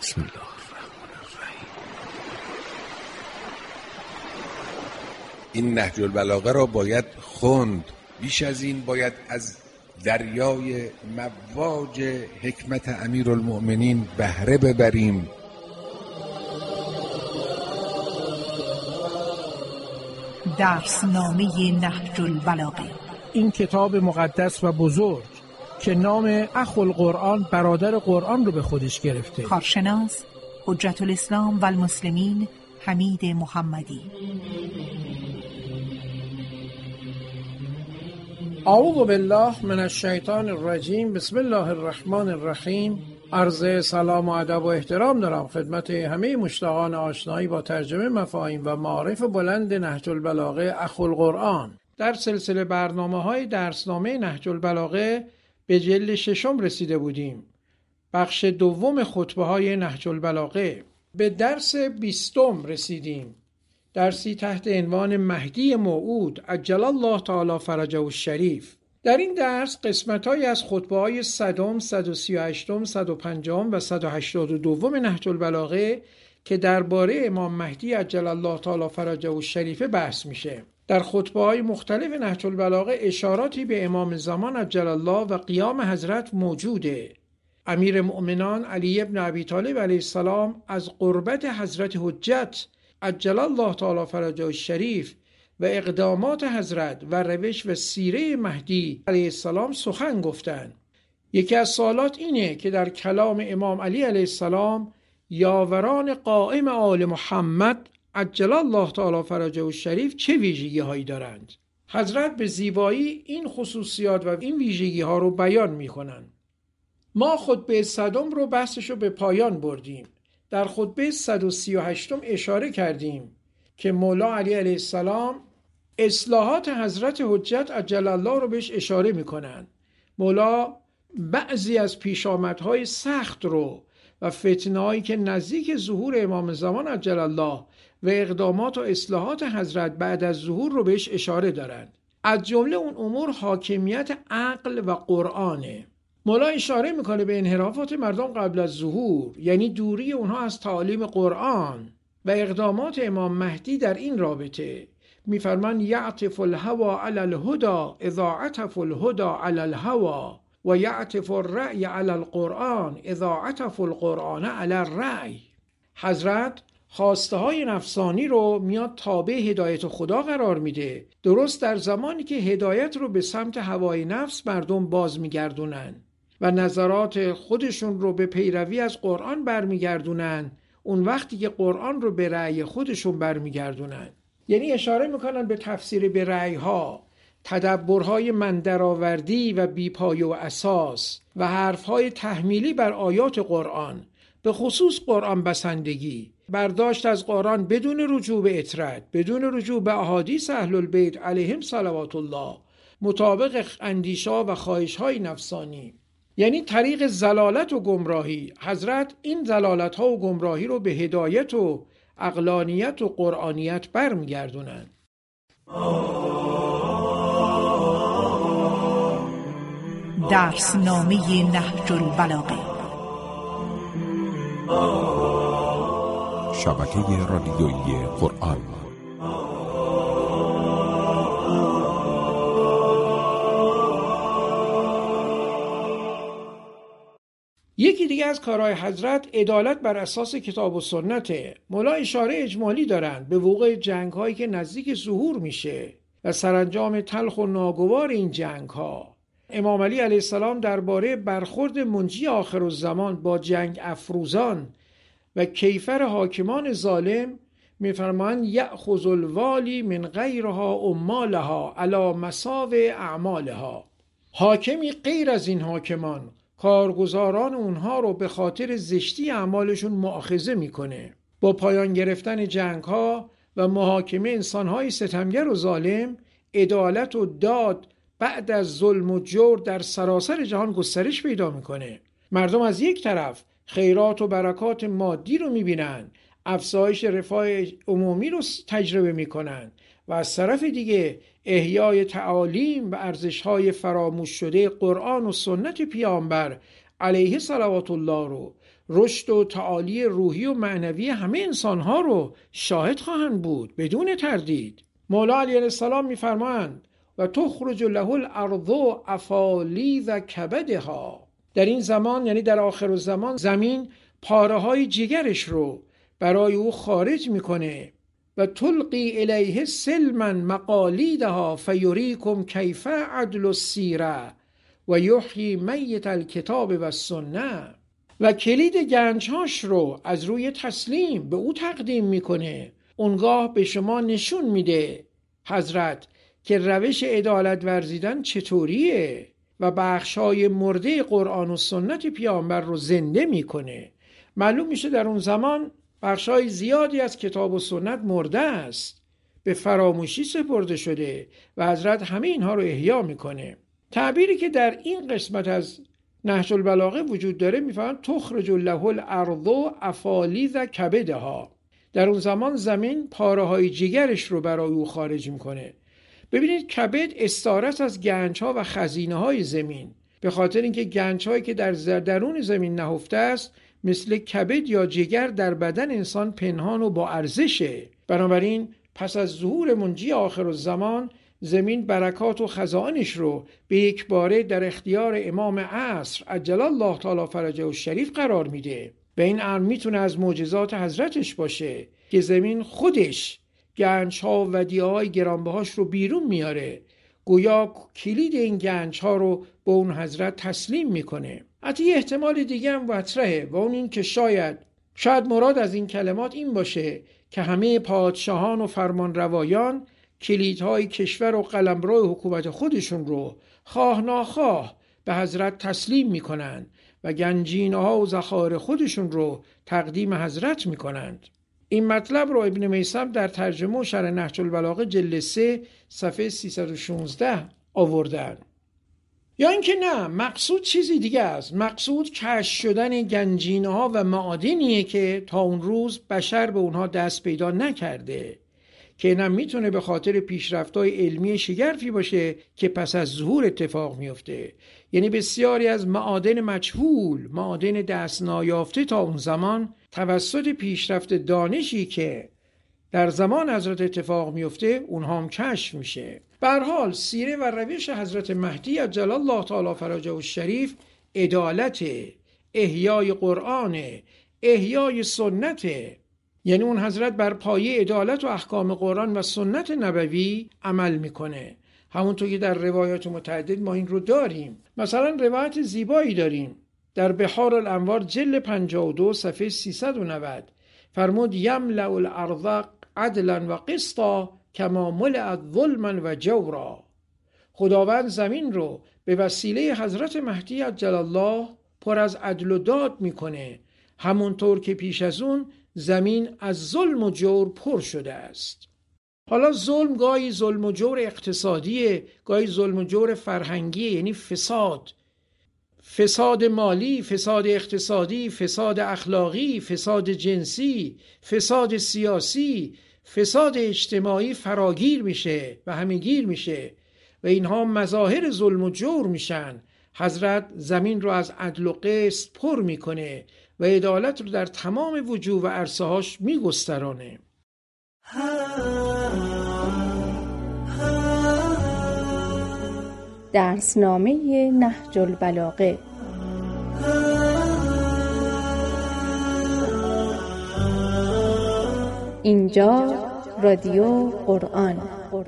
بسم الله الرحمن الرحیم. این نهج البلاغه را باید خوند. بیش از این باید از دریای مواج حکمت امیرالمؤمنین بهره ببریم. درسنامه نهج البلاغه، این کتاب مقدس و بزرگ که نام اخو القرآن، برادر قرآن رو به خودش گرفته. کارشناس حجت الاسلام و المسلمین حمید محمدی. اعوذ بالله من الشیطان الرجیم. بسم الله الرحمن الرحیم. عرض سلام و ادب و احترام دارم خدمت همه مشتاقان آشنایی با ترجمه مفاهیم و معارف بلند نهج البلاغه اخو القرآن. در سلسله برنامه‌های درسنامه نهج البلاغه به جلد 6 رسیده بودیم. بخش دوم خطبه‌های نهج البلاغه. به درس 20 رسیدیم. درسی تحت عنوان مهدی موعود عجل الله تعالی فرجه الشریف. در این درس قسمت‌هایی از خطبه‌های 100، 138، 150 و 182 نهج البلاغه که درباره امام مهدی عجل الله تعالی فرجه الشریف بحث میشه. در خطبه‌های مختلف نهج البلاغه اشاراتی به امام زمان عجل الله و قیام حضرت موجوده. امیر مؤمنان علی ابن ابی طالب علیه السلام از قربت حضرت حجت عجل الله تعالی فرجه الشریف و اقدامات حضرت و روش و سیره مهدی علیه السلام سخن گفتند. یکی از سوالات اینه که در کلام امام علی علیه السلام یاوران قائم آل محمد عجل الله تعالی فرجه الشریف چه ویژگی هایی دارند؟ حضرت به زیبایی این خصوصیات و این ویژگی ها رو بیان می کنند. ما خطبه 100 رو بحثش رو به پایان بردیم. در خطبه 138 اشاره کردیم که مولا علی علیه السلام اصلاحات حضرت حجت عجل الله رو بهش اشاره میکنن. مولا بعضی از پیشامدهای سخت رو و فتنه‌هایی که نزدیک ظهور امام زمان عجل الله و اقدامات و اصلاحات حضرت بعد از ظهور رو بهش اشاره دارند. از جمله اون امور حاکمیت عقل و قرآنه. مولا اشاره میکنه به انحرافات مردم قبل از ظهور، یعنی دوری اونها از تعالیم قرآن و اقدامات امام مهدی در این رابطه. میفرمان یعطف الهوى علی الهدى اذا عطف الهدى علی الهوى و یعطف الرأی علی القرآن اذا عطف القرآن علی الرأی. حضرت خواسته های نفسانی رو میاد تابع هدایت خدا قرار میده، درست در زمانی که هدایت رو به سمت هوای نفس مردم باز میگردونن و نظرات خودشون رو به پیروی از قرآن برمیگردونن، اون وقتی که قرآن رو به رأی خودشون برمیگردونن. یعنی اشاره میکنن به تفسیر به رأیها، تدبرهای مندرآوردی و بیپایه و اساس و حرفهای تحمیلی بر آیات قرآن، به خصوص قرآن بسندگی، برداشت از قرآن بدون رجوع به اطرد، بدون رجوع به احادیث اهل البیت علیهم صلوات الله، مطابق اندیشه‌ها و خواهش‌های نفسانی، یعنی طریق ضلالت و گمراهی. حضرت این ضلالت‌ها و گمراهی رو به هدایت و عقلانیت و قرآنیت برمیگردونن. درسنامه نهج البلاغه، شبکه رادیویی قرآن. یکی دیگه از کارهای حضرت عدالت بر اساس کتاب و سنته. مولا اشاره اجمالی دارند به وقوع جنگ‌هایی که نزدیک ظهور میشه و سرانجام تلخ و ناگوار این جنگ‌ها. امام علی علیه السلام درباره برخورد منجی آخرالزمان با جنگ افروزان و کیفر حاکمان ظالم میفرمایند یأخذ الوالی من غیرها امالها علی مساوی اعمالها. حاکمی غیر از این حاکمان کارگزاران اونها رو به خاطر زشتی اعمالشون مؤاخذه میکنه. با پایان گرفتن جنگ‌ها و محاکمه انسان‌های ستمگر و ظالم، عدالت و داد بعد از ظلم و جور در سراسر جهان گسترش پیدا میکنه. مردم از یک طرف خیرات و برکات مادی رو میبینن، افزایش رفاه عمومی رو تجربه میکنن و از طرف دیگه احیای تعالیم و ارزش‌های فراموش شده قرآن و سنت پیامبر علیه صلوات الله رو، رشد و تعالی روحی و معنوی همه انسانها رو شاهد خواهند بود بدون تردید. مولا علیه السلام میفرمایند و تخرج له الارض افالیذ کبدها. در این زمان یعنی در آخر الزمان زمین پاره های جگرش رو برای او خارج میکنه و تلقی الیه سلما مقالیدها فیریکم کیف عدل السیره و یحیی میت الکتاب و السنه. و کلید گنجهاش رو از روی تسلیم به او تقدیم میکنه. اونگاه به شما نشون میده حضرت که روش عدالت ورزیدن چطوریه و بخشای مرده قرآن و سنت پیامبر رو زنده میکنه. معلوم میشه در اون زمان بخشای زیادی از کتاب و سنت مرده است، به فراموشی سپرده شده و حضرت همه اینها رو احیا میکنه. تعبیری که در این قسمت از نهج البلاغه وجود داره میفهمن تخرج له الارض افالیذ کبدها. در اون زمان زمین پاره های جگرش رو برای او خارج میکنه. ببینید کبد استعاره از گنج ها و خزینه های زمین، به خاطر اینکه گنج هایی که در درون زمین نهفته است مثل کبد یا جگر در بدن انسان پنهان و با ارزشه. بنابراین پس از ظهور منجی آخر الزمان زمین برکات و خزائنش رو به یک باره در اختیار امام عصر عجل الله تعالی فرجه الشریف قرار میده. به این امر میتونه از معجزات حضرتش باشه که زمین خودش گنج ها و ودیعه های گرانبهاش رو بیرون میاره، گویا کلید این گنج ها رو به اون حضرت تسلیم میکنه. حتی یه احتمال دیگه هم مطرحه و اون این که شاید مراد از این کلمات این باشه که همه پادشاهان و فرمانروایان کلیدهای کشور و قلمرو حکومت خودشون رو خواه ناخواه به حضرت تسلیم میکنن و گنجینه‌ها و ذخایر خودشون رو تقدیم حضرت میکنند. این مطلب رو ابن میثم در ترجمه و شرح نهج البلاغه جلد 3 صفحه 316 آوردن. یا اینکه نه، مقصود چیزی دیگه است. مقصود کشف شدن گنجینه‌ها و معادنیه که تا اون روز بشر به اونها دست پیدا نکرده، که اینم میتونه به خاطر پیشرفت‌های علمی شگرفی باشه که پس از ظهور اتفاق میفته. یعنی بسیاری از معادن مجهول، معادن دست نایافته تا اون زمان توسط پیشرفت دانشی که در زمان حضرت اتفاق میفته اونها هم کشف میشه. به هر حال سیره و روش حضرت مهدی عجل الله تعالی فرجه الشریف عدالت، احیای قرآن، احیای سنت. یعنی اون حضرت بر پایه عدالت و احکام قرآن و سنت نبوی عمل میکنه. همونطور که در روایات متعدد ما این رو داریم. مثلا روایت زیبایی داریم در بحار الانوار جلد 52 صفحه 390 فرمود یملأ الارض عدلا و قسطا کما ملئت ظلما و جورا. خداوند زمین رو به وسیله حضرت مهدی عجل الله پر از عدل و داد میکنه، همونطور که پیش از اون زمین از ظلم و جور پر شده است. حالا ظلم گاهی ظلم و جور اقتصادیه، گاهی ظلم و جور فرهنگی، یعنی فساد مالی، فساد اقتصادی، فساد اخلاقی، فساد جنسی، فساد سیاسی، فساد اجتماعی فراگیر میشه و همه‌گیر میشه و اینها مظاهر ظلم و جور میشن. حضرت زمین رو از عدل و قسط پر میکنه و عدالت رو در تمام وجوه و عرصه‌هاش میگسترانه. درسنامه نهج البلاغه اینجا رادیو قرآن.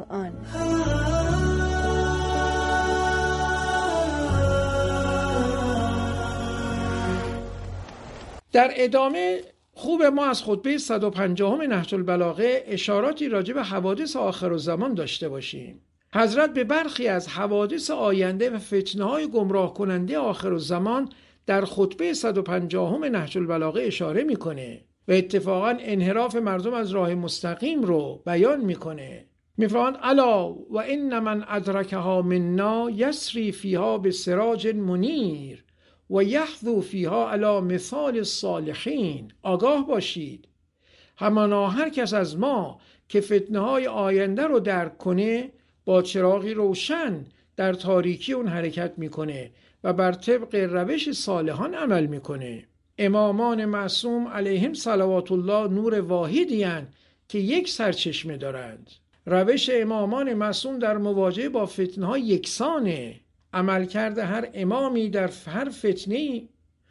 در ادامه خوب ما از خطبه 150 نهج البلاغه اشاراتی راجع به حوادث آخر الزمان داشته باشیم. حضرت به برخی از حوادث آینده و فتنه‌های گمراه کننده آخر الزمان در خطبه 150 نهج البلاغه اشاره میکنه و اتفاقا انحراف مردم از راه مستقیم رو بیان میکنه. میفرماند الا و ان من ادرکها منا یسری فیها بسراج منیر و یحظو فیها علی مثال الصالحین. آگاه باشید، همانا هر کس از ما که فتنه‌های آینده رو درک کنه با چراغی روشن در تاریکی اون حرکت میکنه و بر طبق روش صالحان عمل میکنه. امامان معصوم علیهم صلوات الله نور واحدی هستند که یک سرچشمه دارند. روش امامان معصوم در مواجهه با فتنه‌ها یکسانه. عملکرد هر امامی در هر فتنه‌ای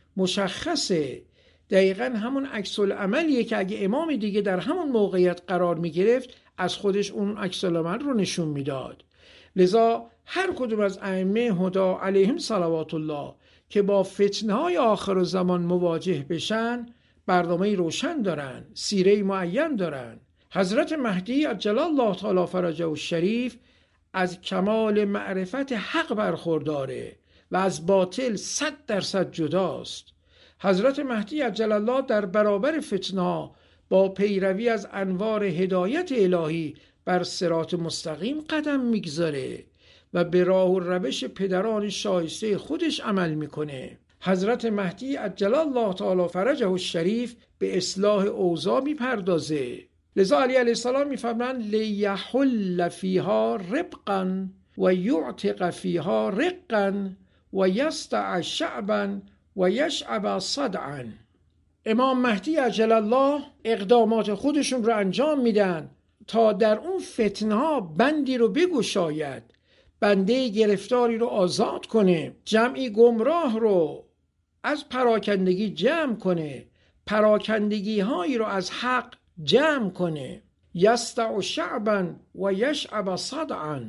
مشخصه. دقیقاً همون عکس العملیه که اگه امام دیگه در همون موقعیت قرار میگرفت از خودش اون عکس العمل رو نشون میداد. لذا هر کدوم از ائمه هدا علیهم صلوات الله که با فتنه‌های آخر زمان مواجه بشن برنامه روشن دارن، سیره معین دارن. حضرت مهدی عجل الله تعالی فرجه الشریف از کمال معرفت حق برخورداره و از باطل 100% جداست. حضرت مهدی عجل الله در برابر فتنه با پیروی از انوار هدایت الهی بر صراط مستقیم قدم میگذاره و به راه و روش پدران شایسته خودش عمل میکنه. حضرت مهدی عجل الله تعالی فرجه الشریف به اصلاح اوضاع میپردازه. لذا علی علیه السلام میفرمایند لیحل فیها ربقا و یعتق فیها رقا و یستع شعبا و یشعب صدعا. امام مهدی عجل الله اقدامات خودشون رو انجام میدن تا در اون فتنها بندی رو بگشاید، بنده گرفتاری رو آزاد کنه، جمعی گمراه رو از پراکندگی جمع کنه، پراکندگی هایی رو از حق جمع کنه. یستع شعبا و یشعب صدعا.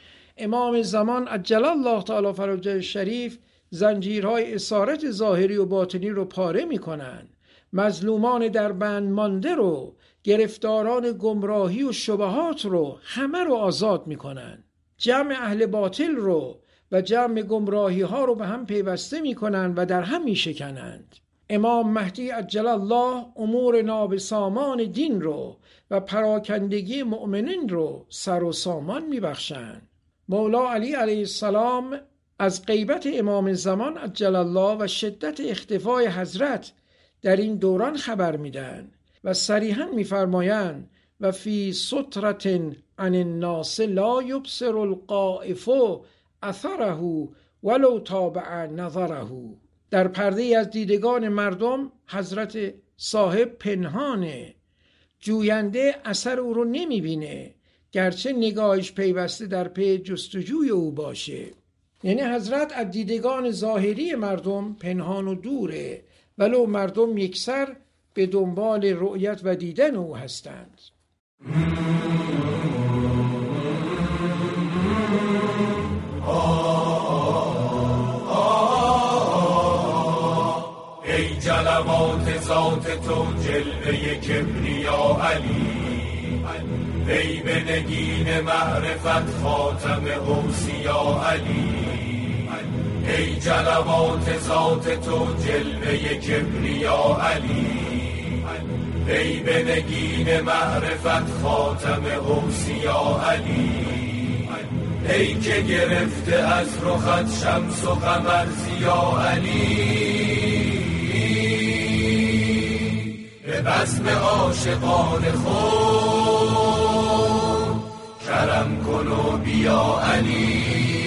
امام زمان عجل الله تعالی فرجه الشریف زنجیرهای اسارت ظاهری و باطنی رو پاره میکنن، مظلومان در بند مانده رو، گرفتاران گمراهی و شبهات رو همه رو آزاد میکنن، جمع اهل باطل رو و جمع گمراهی ها رو به هم پیوسته میکنن و در هم میشکنند. امام مهدی عجل الله امور نابسامان دین رو و پراکندگی مؤمنین رو سر و سامان میبخشند. مولا علی علیه السلام از غیبت امام زمان عجل الله و شدت اختفای حضرت در این دوران خبر میدن و صریحاً میفرمایند و فی سترة عن الناس لا یبصر القائف اثره ولو تابع نظره. در پرده از دیدگان مردم حضرت صاحب پنهانه، جوینده اثر او رو نمیبینه گرچه نگاهش پیوسته در پی جستجوی او باشه. یعنی حضرت از دیدگان ظاهری مردم پنهان و دوره ولو مردم یکسر به دنبال رؤیت و دیدن او هستند. ای جلوات ذات تو جلوه کبریا علی، ای به نگین معرفت خاتم اوصیا علی، ای جلوات ذات تو جلوه کبریا علی، ای به نگین معرفت خاتم اوصیا علی، ای که گرفته از رخت شمس و قمر ضیا علی، به بزم عاشقان خود کرم کن و بیا علی.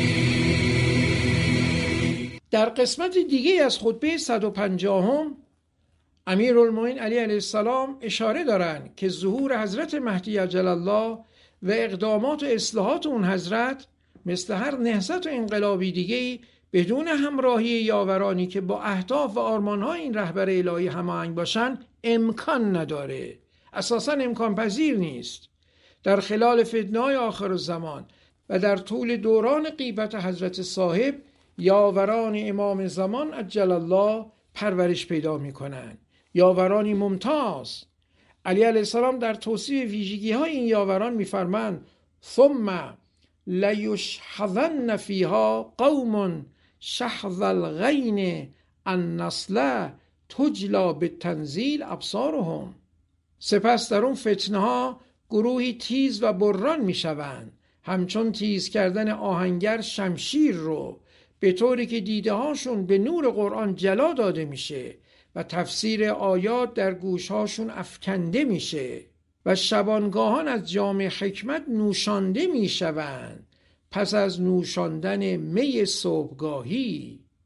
در قسمت دیگه از خطبه 150 امیرالمومنین علی علیه السلام اشاره دارند که ظهور حضرت مهدی عجل الله و اقدامات و اصلاحات اون حضرت مثل هر نهضت و انقلابی دیگه‌ای بدون همراهی یاورانی که با اهداف و آرمان‌های این رهبر الهی هماهنگ باشن امکان نداره، اساساً امکان پذیر نیست. در خلال فتنه‌های آخر زمان و در طول دوران غیبت حضرت صاحب یاوران امام زمان عجل الله پرورش پیدا می‌کنند، یاورانی ممتاز. علی علیه السلام در توصیف ویژگی‌های این یاوران می‌فرمایند ثم لیشحذن فیها قوم شحذ الغین النسل تجلا بالتنزیل ابصارهم. سپس در اون فتنه‌ها گروهی تیز و بران می‌شوند، همچون تیز کردن آهنگر شمشیر رو، به طوری که دیده هاشون به نور قرآن جلا داده میشه و تفسیر آیات در گوشهاشون افکنده میشه و شبانگاهان از جام حکمت نوشانده میشوند پس از نوشاندن می صبحگاهی.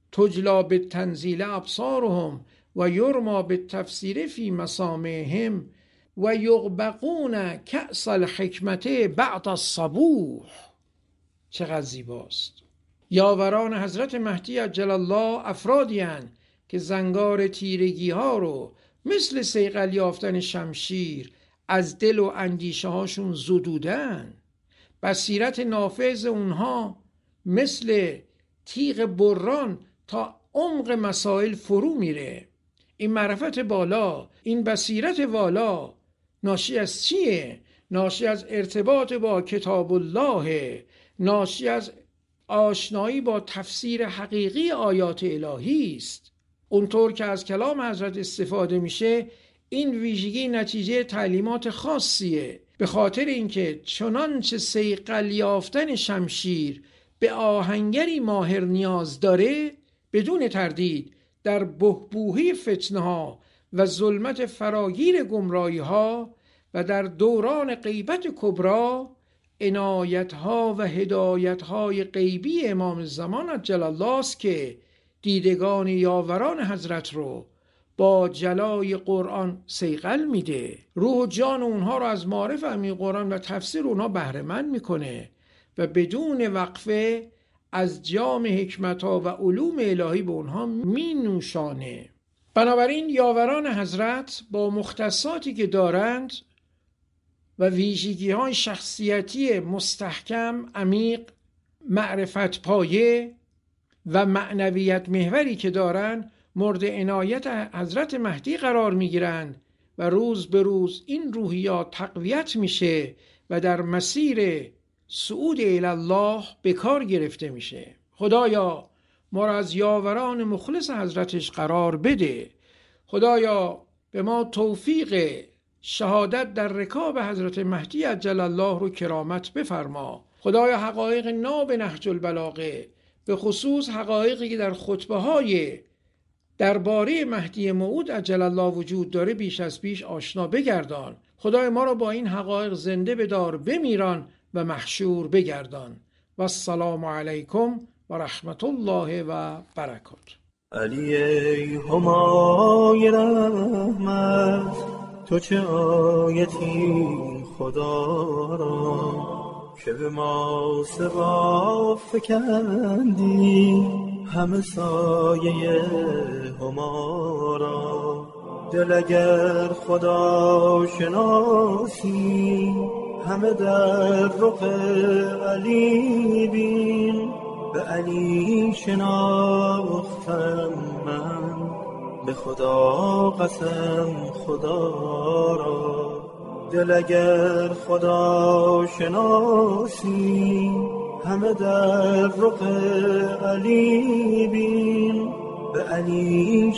تجلا بالتنزیل ابصارهم و یرما بالتفسیر فی مسامعهم و یغبقون کأس الحکمت بعد الصبوح. چقدر زیباست. یاوران حضرت مهدی عجل الله افرادی هستند که زنگار تیرگی ها رو مثل صیقل یافتن شمشیر از دل و اندیشه هاشون زدودن. بصیرت نافذ اونها مثل تیغ بران تا عمق مسائل فرو میره. این معرفت بالا، این بصیرت والا ناشی از چیه؟ ناشی از ارتباط با کتاب الله، ناشی از آشنایی با تفسیر حقیقی آیات الهی است. اونطور که از کلام حضرت استفاده میشه، این ویژگی نتیجه تعلیمات خاصیه. به خاطر اینکه چنانچه صیقل یافتن شمشیر به آهنگری ماهر نیاز داره، بدون تردید در بحبوحی فتنه ها و ظلمت فراگیر گمراهی ها و در دوران غیبت کبری، عنایت ها و هدایت های غیبی امام زمان عجل الله است که دیدگان یاوران حضرت رو با جلای قرآن صیقل میده، روح و جان اونها رو از معرفت عمیق قرآن و تفسیر اونها بهره مند میکنه و بدون وقفه از جام حکمت‌ها و علوم الهی به اونها می نوشانه. بنابراین یاوران حضرت با مختصاتی که دارند و ویژگی‌های شخصیتی مستحکم، عمیق، معرفت پایه و معنویت محوری که دارند مورد عنایت حضرت مهدی قرار می‌گیرند و روز به روز این روحیات تقویت میشه و در مسیر صعود الی الله به کار گرفته میشه. خدایا ما را از یاوران مخلص حضرتش قرار بده. خدایا به ما توفیق شهادت در رکاب حضرت مهدی عجل الله رو کرامت بفرما. خدایا حقایق ناب نهج البلاغه، به خصوص حقایقی که در خطبه های درباره مهدی موعود عجل الله وجود داره بیش از پیش آشنا بگردان. خدای ما را با این حقایق زنده بدار، بمیران و محشور بگردان. و السلام علیکم و رحمت الله و برکاته. علی ای همای رحمت، تو چه آیتی خدا را که به ما سوا فکندی همه سایه هما را. دل اگر خدا شناسی همه در رخ علی بین، به علی شناختم من به خدا قسم خدا را. دل اگر خدا شناسی همه در رخ علی بین، به علی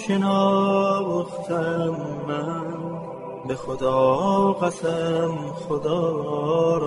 شناختم من به خدا قسم خدا